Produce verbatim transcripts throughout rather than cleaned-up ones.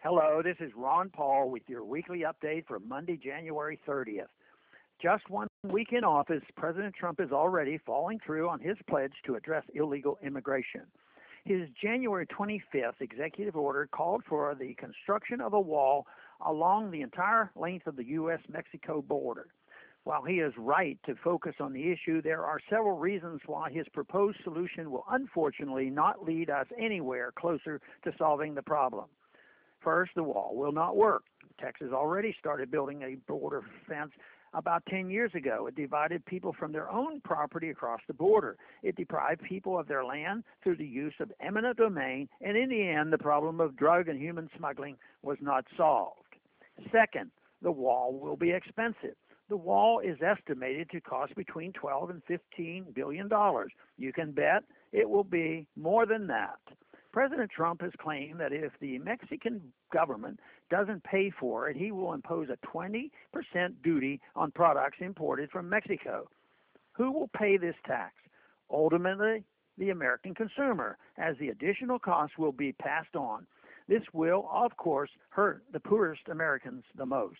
Hello, this is Ron Paul with your weekly update for Monday, January thirtieth. Just one week in office, President Trump is already following through on his pledge to address illegal immigration. His January twenty-fifth executive order called for the construction of a wall along the entire length of the U S Mexico border. While he is right to focus on the issue, there are several reasons why his proposed solution will unfortunately not lead us anywhere closer to solving the problem. First, the wall will not work. Texas already started building a border fence about ten years ago. It divided people from their own property across the border. It deprived people of their land through the use of eminent domain, and in the end, the problem of drug and human smuggling was not solved. Second, the wall will be expensive. The wall is estimated to cost between twelve and fifteen billion dollars. You can bet it will be more than that. President Trump has claimed that if the Mexican government doesn't pay for it, he will impose a twenty percent duty on products imported from Mexico. Who will pay this tax? Ultimately, the American consumer, as the additional costs will be passed on. This will, of course, hurt the poorest Americans the most.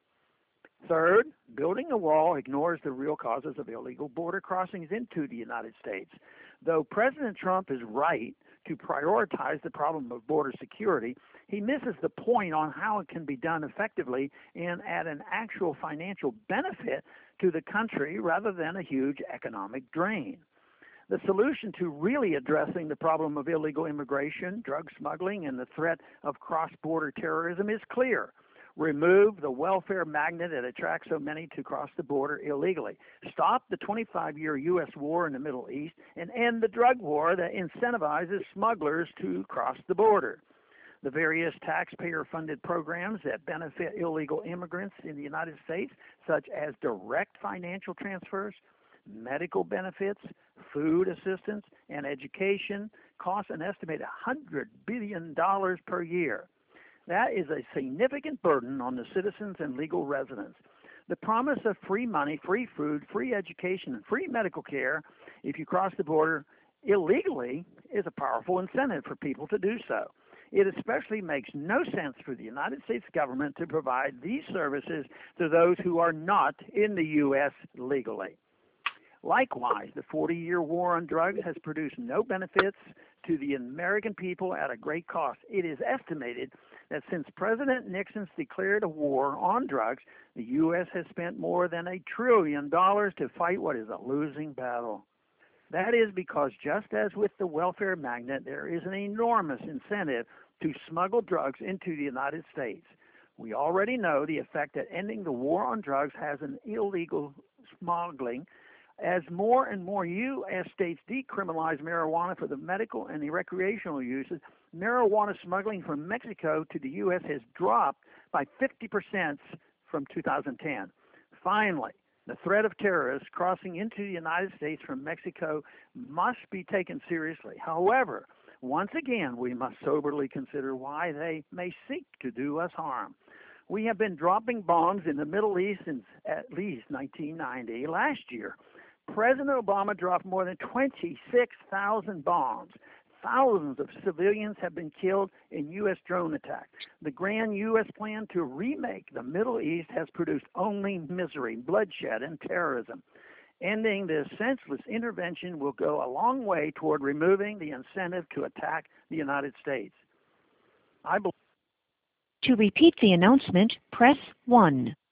Third, building a wall ignores the real causes of illegal border crossings into the United States. Though President Trump is right to prioritize the problem of border security, he misses the point on how it can be done effectively and at an actual financial benefit to the country rather than a huge economic drain. The solution to really addressing the problem of illegal immigration, drug smuggling, and the threat of cross-border terrorism is clear. Remove the welfare magnet that attracts so many to cross the border illegally. Stop the twenty-five year U S war in the Middle East and end the drug war that incentivizes smugglers to cross the border. The various taxpayer-funded programs that benefit illegal immigrants in the United States, such as direct financial transfers, medical benefits, food assistance, and education, cost an estimated one hundred billion dollars per year. That is a significant burden on the citizens and legal residents. The promise of free money, free food, free education, and free medical care if you cross the border illegally is a powerful incentive for people to do so. It especially makes no sense for the United States government to provide these services to those who are not in the U S legally. Likewise, the forty year war on drugs has produced no benefits to the American people at a great cost. It is estimated that since President Nixon's declared a war on drugs, the U S has spent more than a trillion dollars to fight what is a losing battle. That is because just as with the welfare magnet, there is an enormous incentive to smuggle drugs into the United States. We already know the effect that ending the war on drugs has on illegal smuggling. As more and more U S states decriminalize marijuana for the medical and the recreational uses, marijuana smuggling from Mexico to the U S has dropped by fifty percent from two thousand ten. Finally, the threat of terrorists crossing into the United States from Mexico must be taken seriously. However, once again, we must soberly consider why they may seek to do us harm. We have been dropping bombs in the Middle East since at least nineteen ninety. Last year, President Obama dropped more than twenty-six thousand bombs. Thousands of civilians have been killed in U S drone attacks. The grand U S plan to remake the Middle East has produced only misery, bloodshed, and terrorism. Ending this senseless intervention will go a long way toward removing the incentive to attack the United States. I believe To repeat the announcement, press one.